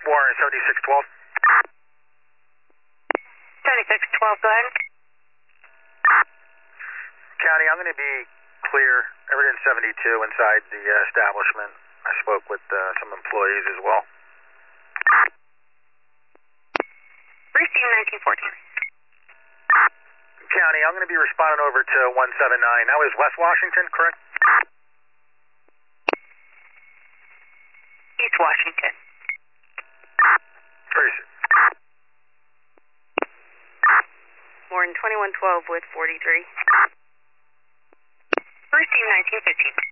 Warren, 7612. 7612, go ahead. County, I'm going to be clear. Everything's 72 inside the establishment. I spoke with some employees as well. Receive 1914. County, I'm going to be responding over to 179. That was West Washington, correct? East Washington. Where is it? Warren, 2112 with 43. Receive 1915.